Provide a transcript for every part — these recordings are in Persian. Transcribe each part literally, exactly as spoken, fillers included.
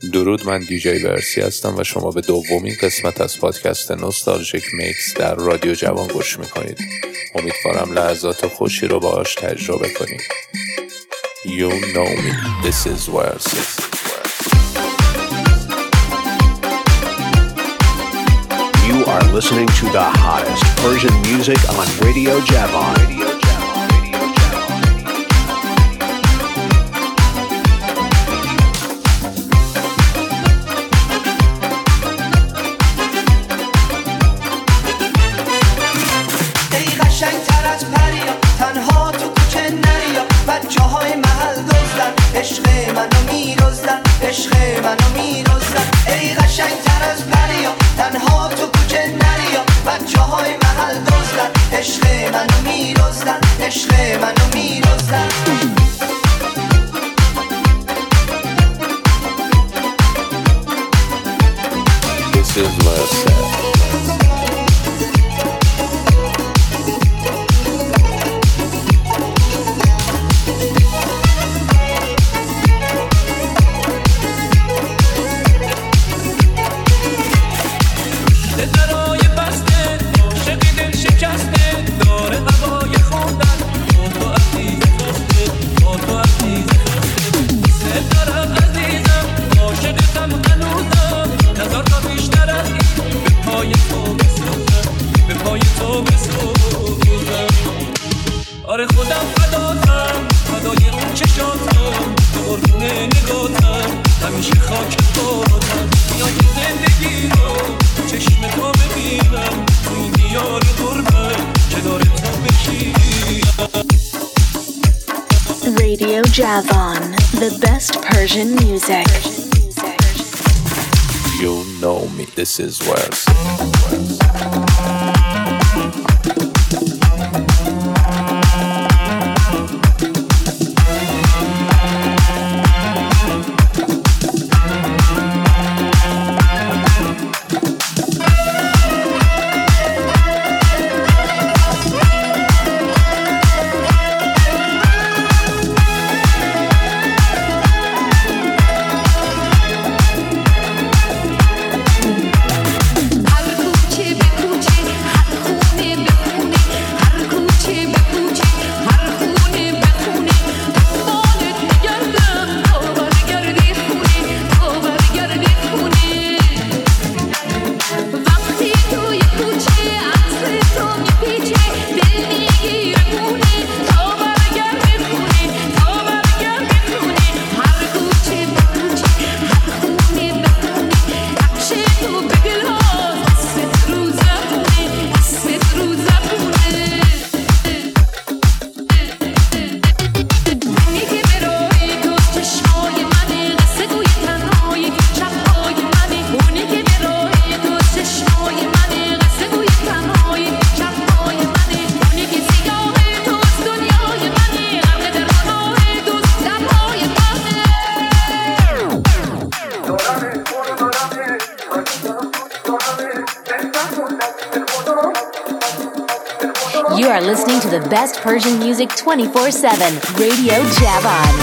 درود، من دیجی ورسی هستم و شما به دومین قسمت از پادکست نوستالژیک میکس در رادیو جوان گوش میکنید. امیدوارم لحظات خوشی رو باهاش تجربه کنید. You know me, this is Versi. You are listening to the hottest Persian music on Radio Javan. Radio Javan. This is Versi. آره خودم فداتم فدای اون چشاتم قربونه نگاتم همیشه خاک پاتم میای زندگی رو چشم تو ببینم تو این دیار غربت کنار تو بشینم. Radio Javan, the best Persian music. You know me, this is Versi. You are listening to the best Persian music twenty-four seven, Radio Javan.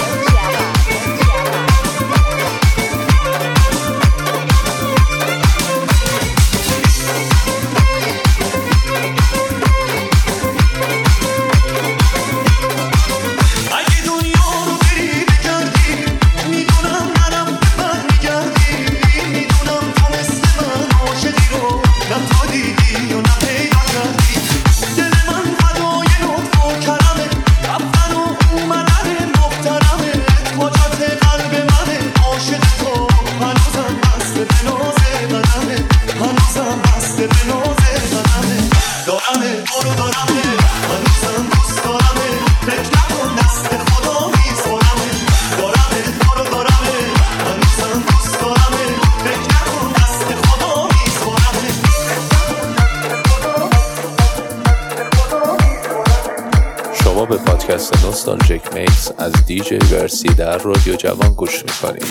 به پادکست نوستالژیک میکس از دیجی ورسی در رادیو جوان گوش میکنید.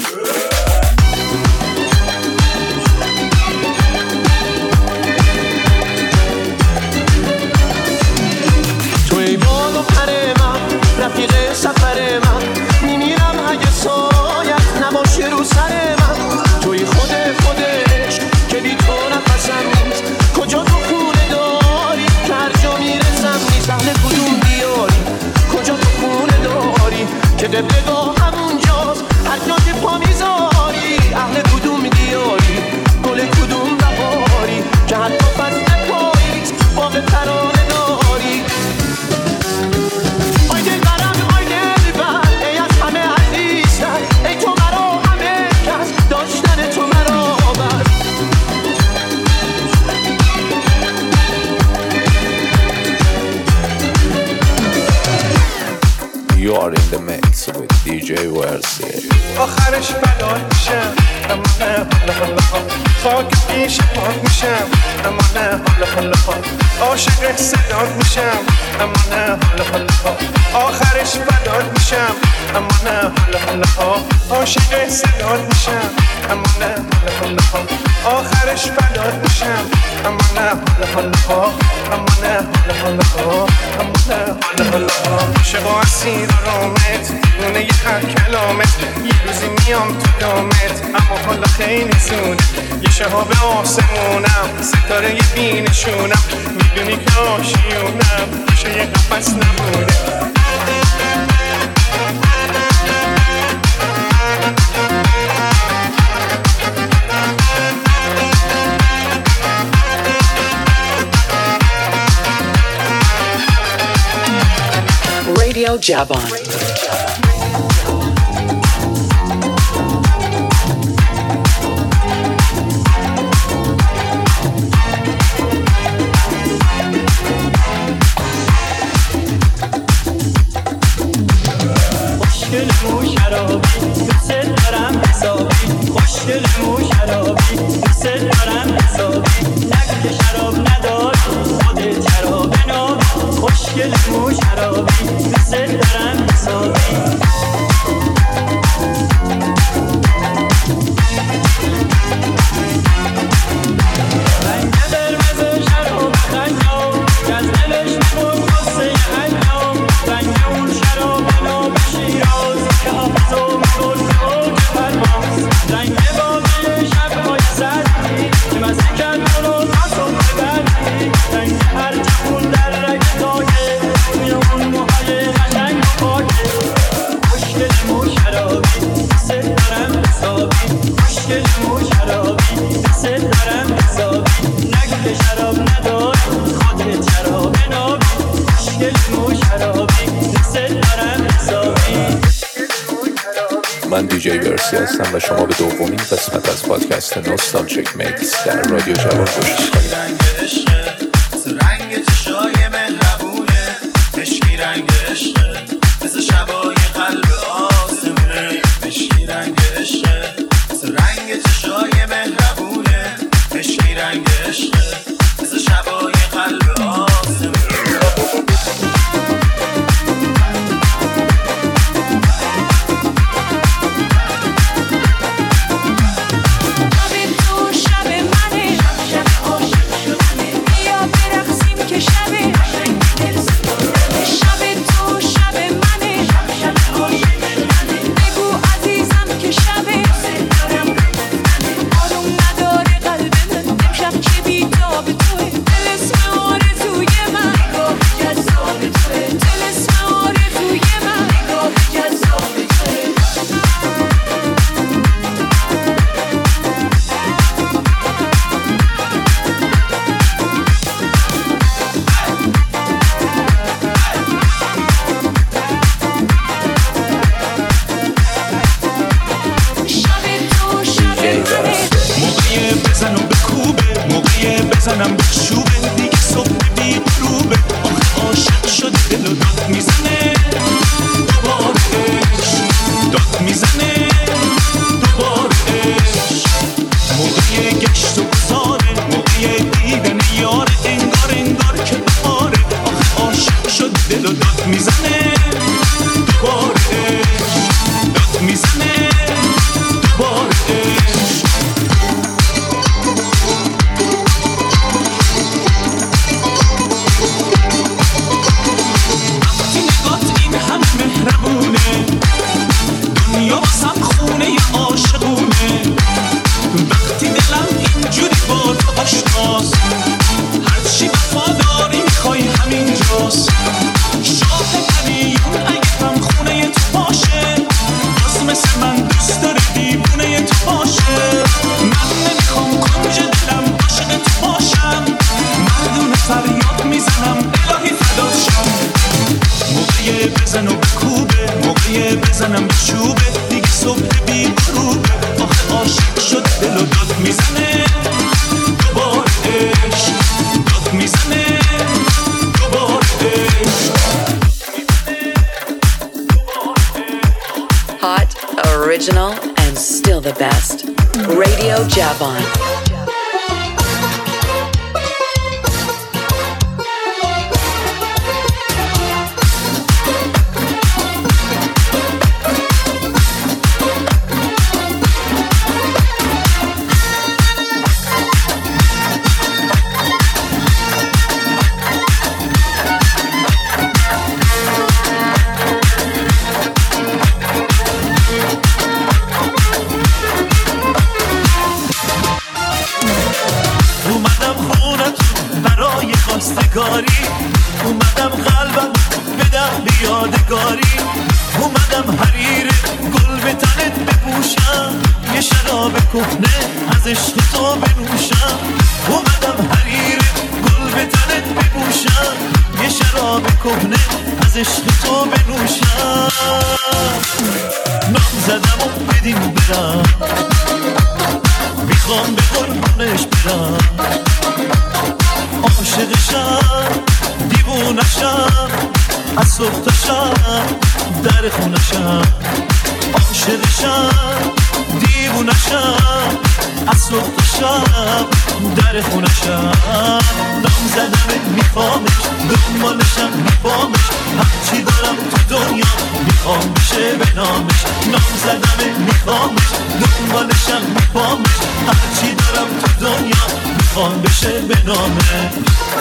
توی باد و پر من رفیق سفر من میمیرم اگه سایت نباشه رو سر من هر جا که پا میذاری اهل کدوم دیاری گل کدوم بهاری که حتی فصل پاییز باغ ترانه داری آی دلبرم آی دلبر ای از همه عزیزتر ای تو مرا همه کس داشتن تو مرا بر You are in the mix with دی جی ورسی. آخرش فدات میشم اما نه حالا حالا خاک پیش پاک میشم اما نه حالا حالا عاشق صدات میشم اما نه حالا حالا آخرش فدات میشم اما نه حالا حالا عاشق صدات میشم اما نه حالا حالا آخرش فدات میشم اما نه حالا حالا اما نه حالا حالا اما نه حالا حالا عاشق و اسیر رامت نونه یه هر کلامت یه روزی میام تو دامت اما حالا خیلی زونه یه شهاب آسمونم ستاره یه بینشونم میدونی که آشیونم میشه یه قفص نبونه Radio Javan. خوشگل مو شرابی دوست دارم حسابی خوشگل مو شرابی دوست دارم حسابی نگو که شراب نداری خودت شراب نابی خوشگل مو شرابی دوست دارم حسابی رنگ قرمز شراب خنجا که از دلش میخورد قصه حنجا رنگ اون شراب ناب شیراز که حافظو میخورد به اوج پرواز رنگ باقی شبهای سردی که مزه کرد اونو ناسون ببردی رنگ هر جمون در رگ تاگه توی اون موهای قشنگ و پاکه خوشگل مو شرابی دوست دارم حسابی خوشگل مو شرابی دوست دارم حسابی نگو که شراب نداری خودت شراب نابی خوشگل مو شرابی دوست دارم حسابی. من دی جی ورسی هستم و شما به دومین قسمت از پادکست نوستالژیک میکس در رادیو جوان گوش می‌کنید. رنگ عشقه مثل رنگ چشای مهربونه مشکی رنگ عشقه مثل شبای قلب آسمونه مشکی رنگ عشقه مثل رنگ چشای مهربونه مشکی رنگ عشقه مثل شبای قلب آسمونه original and still the best. Radio Javon. اومدم قلبم بدم بیادگاری، اومدم حریر گل به تنت بپوشم، یه شراب کهنه از عشق تو بنوشم. اومدم حریر گل به تنت بپوشم، یه شراب کهنه از عشق تو بنوشم. نام زدم و بدین برم، میخوام به قربونش برم. عاشقشم دیوونشم، از صبح تا شب در خونشم. عاشقشم دیوونشم، از صبح تا شب در خونشم. نام زدم میخوامش، دنبالشم میخوامش، هرچی دارم تو دنیا میخوام بشه به نامش. نام زدم میخوامش، دنبالشم میخوامش، هرچی دارم تو دنیا میخوام بشه به نامش.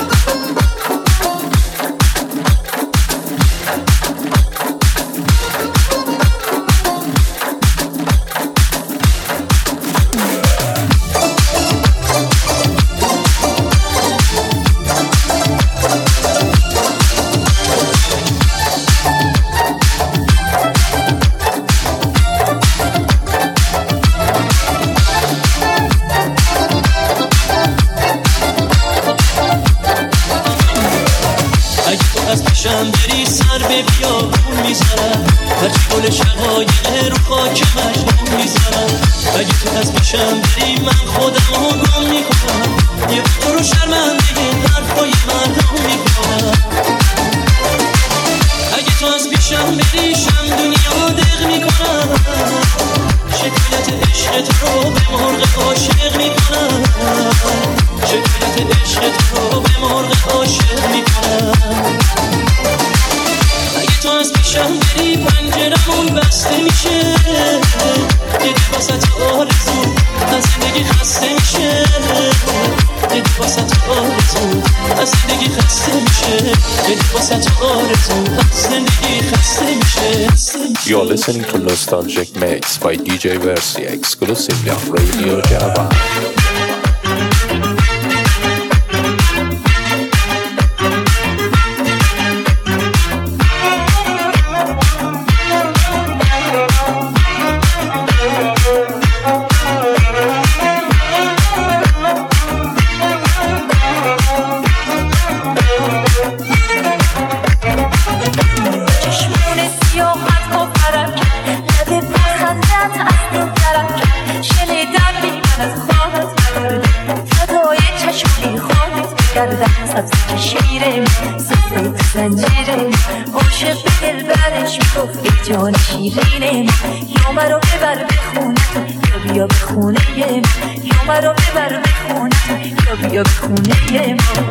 بری سر به بیابون میزنم، هرچی گل شقایق رو خاک مجنون میزنم. اگه تو از پیشم بری من خودم رو گم میکنم، یه تو رو شرمنده حرفای مردم میکنم. اگه تو از پیشم بری شم دنیا دق میکنم، شکایت عشق تو رو به مرغ عاشق میکنم. شکایت عشق تو رو به مرغ عاشق میکنم. تو از پیشم بری پنجرمون بسته میشه، دیگه واسه آرزو از زندگی خسته میشه. دیگه واسه آرزو از زندگی خسته میشه. دیگه واسه آرزو از زندگی خسته میشه. You're listening to Nostalgic Mix by D J Versi exclusively on Radio Javon. زنجیره عاشق به دل برش میگفت ای جان شیرینه، یا مرا ببر به خونه یا بیا به خونه ما، یا مرا ببر به خونه یا بیا به خونه ما.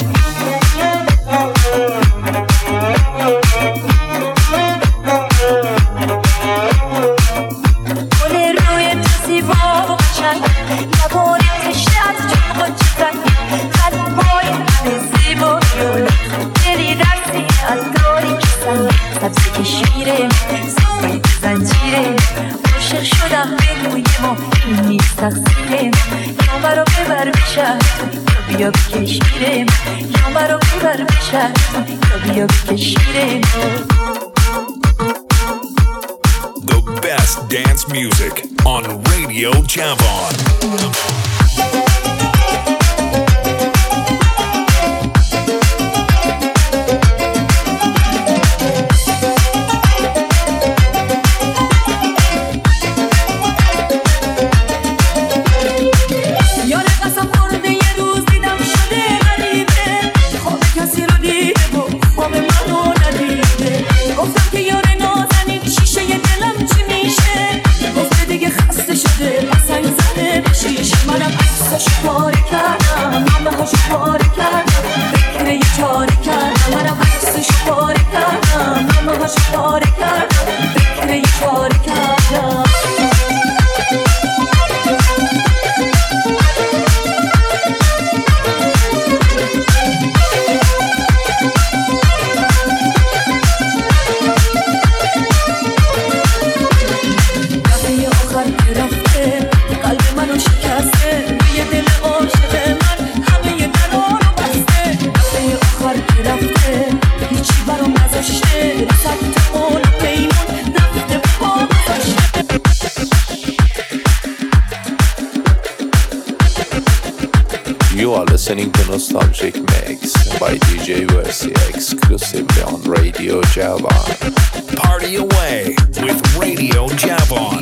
گل روی تو زیبا و قشنگ، لبان تشنه از چون قنچه قلبای همه زیبایی و دلی در سینه از داری که سنگ سبزی کشمیره صفایی به زنجیره. عاشق شدم به روی ما این نیست تقصیره، یا مرا ببر به شهر یا بیا به کشمیره، یا مرا ببر به شهر یا بیا به کشمیره. The best dance music on Radio Javon. گفتم که یار نازنین شیشه دلم چی میشه، گفته You are listening to Nostalgic Mix by D J Versi exclusively on Radio Javan. Party away with Radio Javan.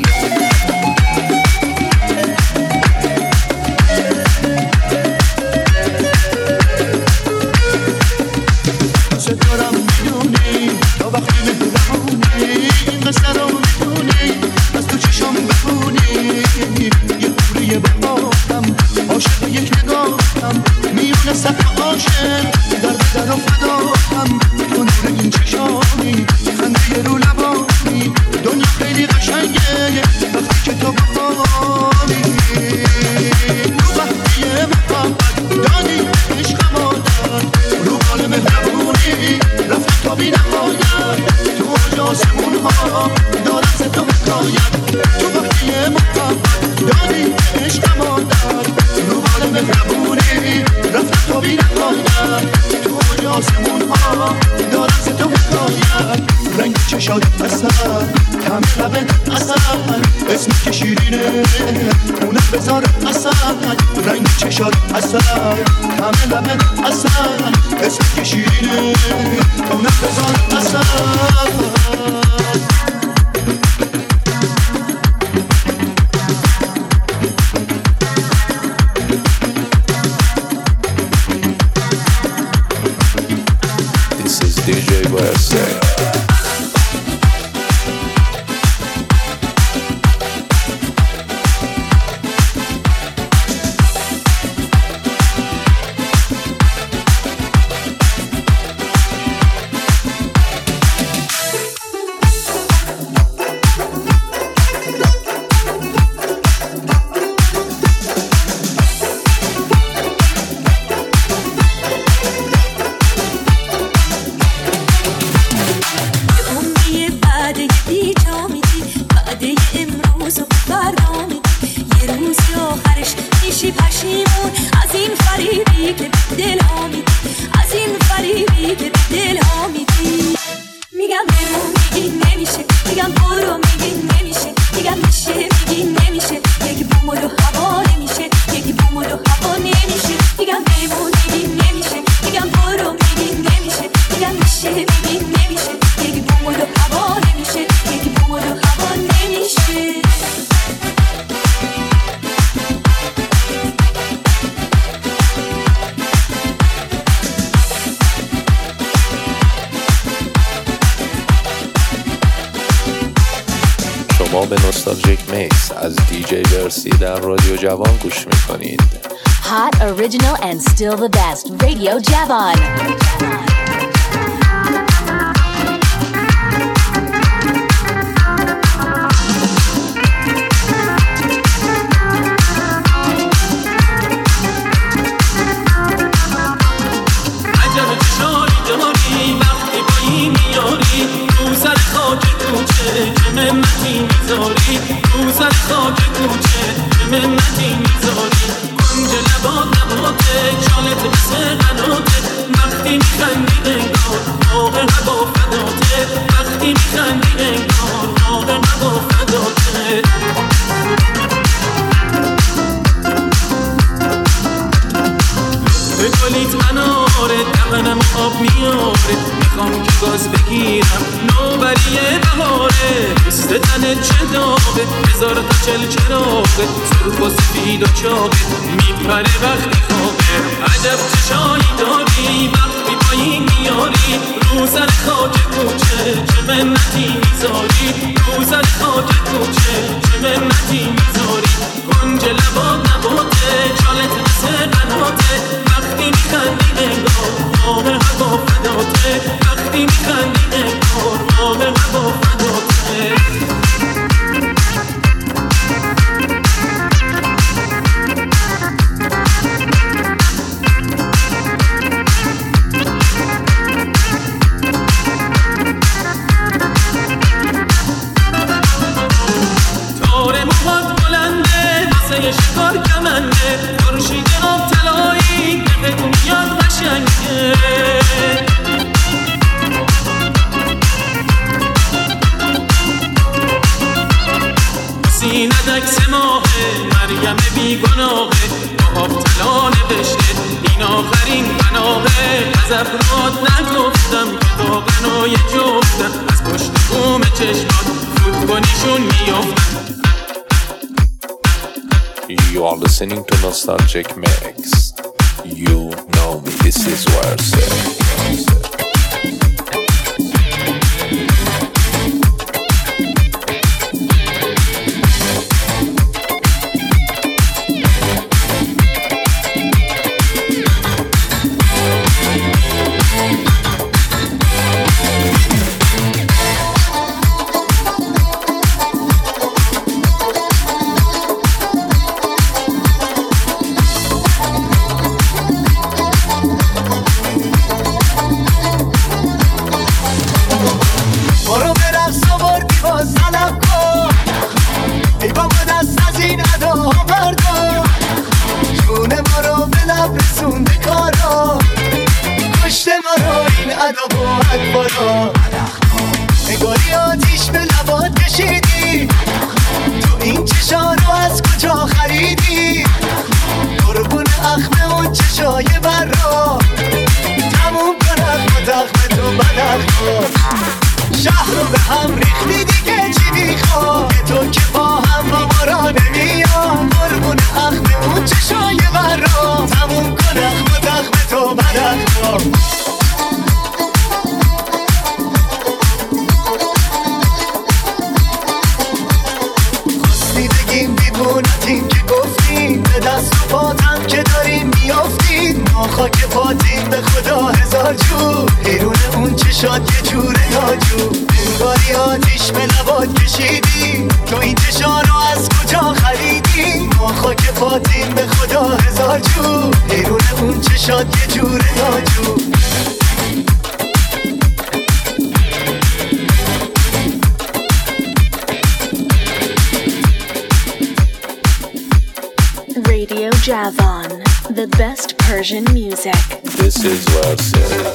ستارم میدونی تا وقتی مهربونی این قصه رو میدونی از تو چشم بخونی یه پوریه بخوابم عاشق یک نگاهم میونه صف عاشق در بدر و فداهم تو نور این چشامی خنده رو لبانی دنیا خیلی قشنگه وقتی که تو بخوابی تو وقتی محبت دادی عشقم آدد رو بال مهربونی رفت تا بی نهایت تو اوج آسمون ها دارم ز تو حکایت تو وقتی محبت دادی عشقم آدد رو بال مهربونی رفت تا بی نهایت تو اوج آسمون ها دارم ز تو حکایت رنگ چشات اصل طعم لبت اصل اسمی که شیرینه اونه بذار اصل رنگ چشات اصل طعم لبت اصل اسمی که شیرینه اونه بذار اصل This is D J Versi. شما به نوستالژیک میکس از دی جی ورسی در رادیو جوان گوش میکنید. Hot, original and still the best. Radio Javan. منتی میذاری رو سر خاک کوچه به منتی میذاری کنج لبات نباته چالت مثل قناته وقتی میخندی انگار آقا هوا فداته وقتی میخندی انگار آقا هوا فداته به کلیت مناره دقنم آب میاره میخوام که گاز بگیرم نوبریه بهاره پست تنت چه داغه هزار تا چل چراغه سرخ و سفید و چاقه میپره وقتی خوابه عجب چشایی داری وقتی پایین میاری رو سر خاک کوچه چه منتی میذاری رو سر خاک کوچه چه منتی میذاری کنج لبات نباته چالت مثل قناته وقتی میخندی انگار آب هوا فداته وقتی میخندی انگار آب هوا فداته تار موهات بلنده واسه شکار کمنده خورشید آب طلایی که بگو میاد قشنگه سینت عکس ماهه مریم بیگناهه با آفتلا نوشته این آخرین پناهه از افراد نگفتم که تا غنای جفتم از پشت بوم چشمات فوت کنیشون میافتم. You are listening to Nostalgic Mix. You know me, this is Warsaw. نگاری آتیش به لبات کشیدی تو این چشا رو از کجا خریدی قربون اخم اون چشای بر را تموم کنم با تخم تو بدخواه شهر رو به هم ریختی دیگه چی میخواه تو که با هم با ما را نمیاد قربون اخم اون چشای بر را تموم کنم با تخم تو بدخواه این که گفتیم به دست و پاتم که داریم میافتیم ما خاک پاتیم به خدا هزار جور بیرون اون چشات یه جور ناجور انگاری آتیش به لبات کشیدی تو این چشا رو از کجا خریدی ما خاک پاتیم به خدا هزار جور بیرون اون چشات یه جور ناجور Radio Javon, the best Persian music. This is Warsaw.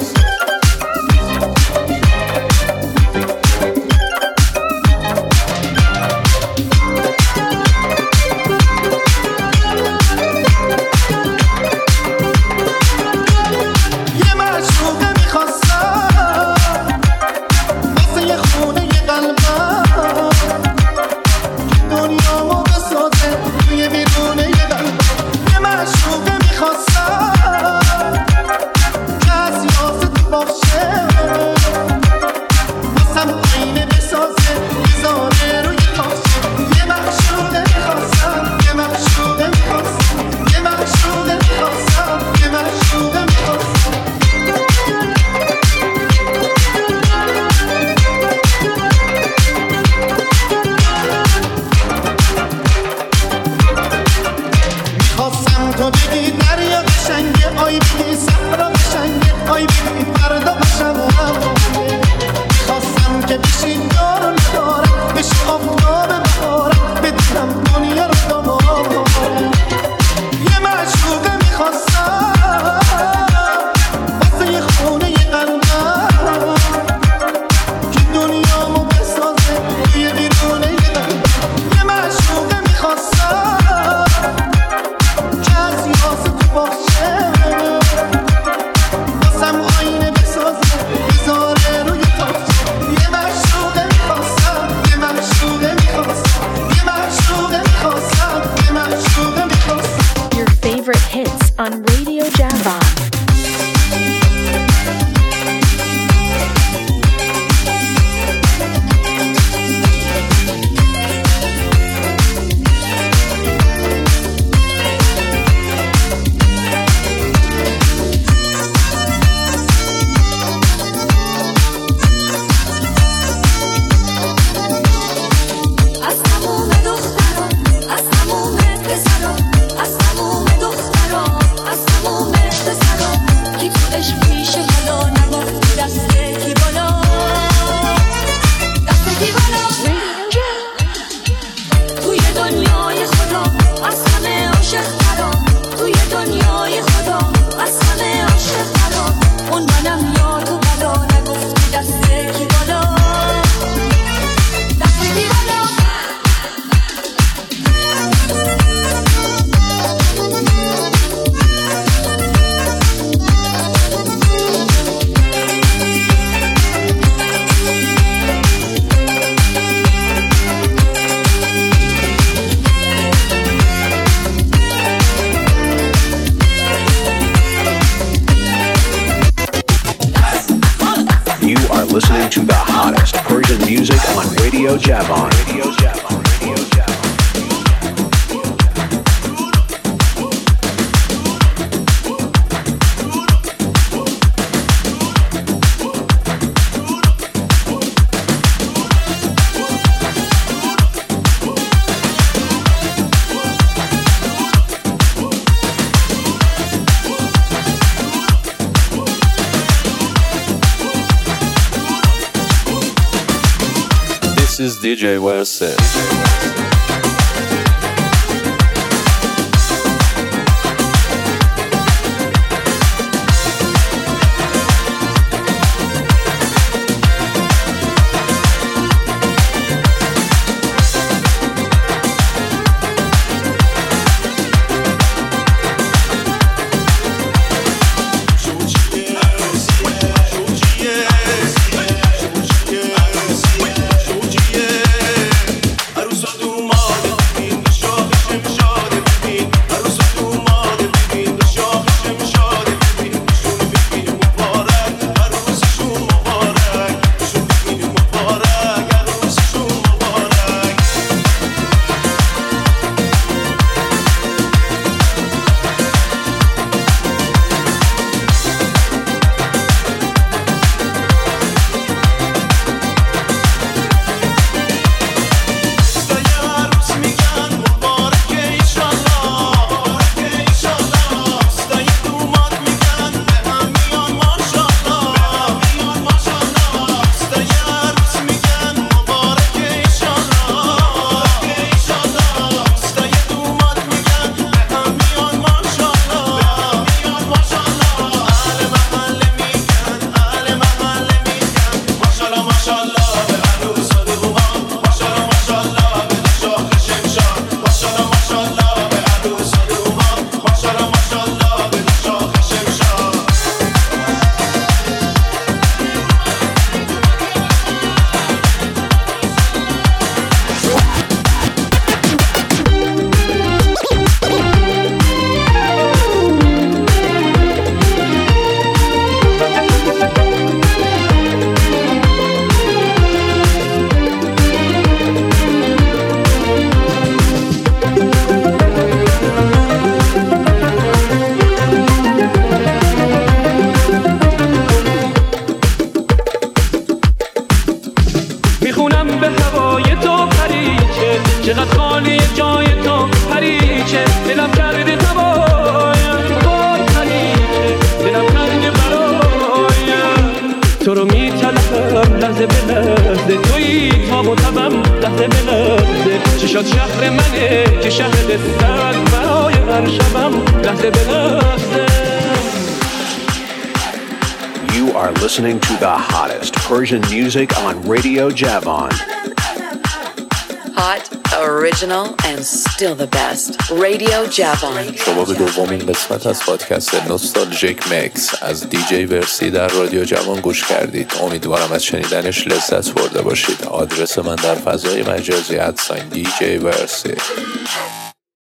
On Radio Javon. listening to the hottest Persian music on Radio Javan. Radio Javan. Radio Javan. This is D J Verse. You are listening to the hottest Persian music on Radio Javan. Hot, original, and still the best. Radio Javan. شما به دومین قسمت از پادکست نوستالژیک مکس از دی جی ورسی در رادیو جوان گوش کردید. امیدوارم از شنیدنش لذت برده باشید. آدرس من در فضای مجازی ادساین دی جی ورسی.